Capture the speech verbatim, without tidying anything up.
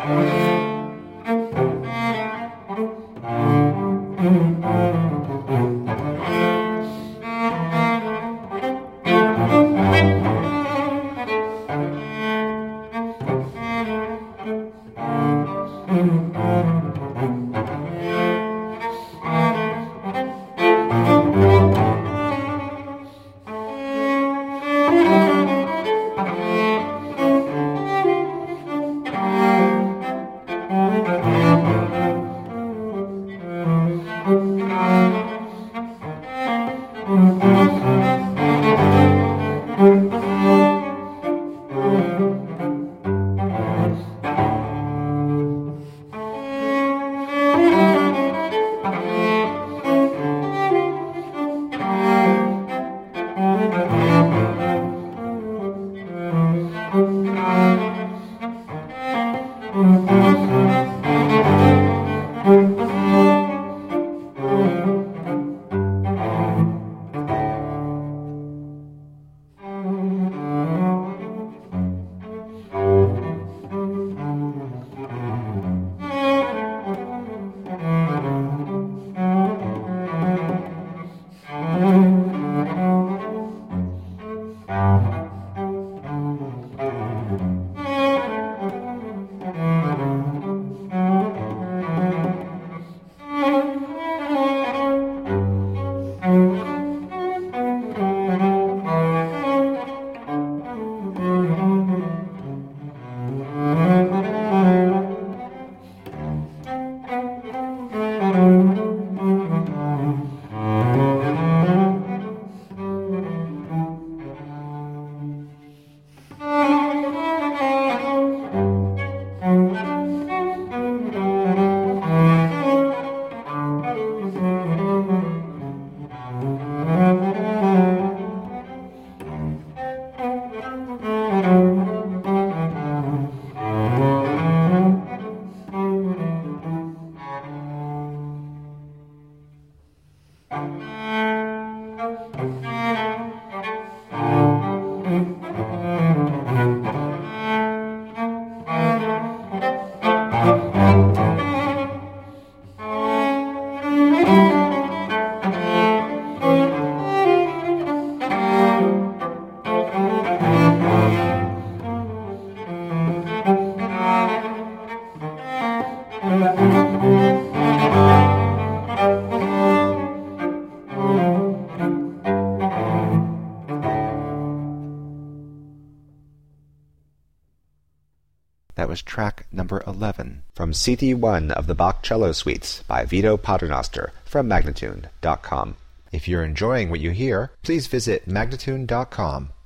That was track number eleven from C D one of the Bach Cello Suites by Vito Paternoster from Magnatune dot com. If you're enjoying what you hear, please visit Magnatune dot com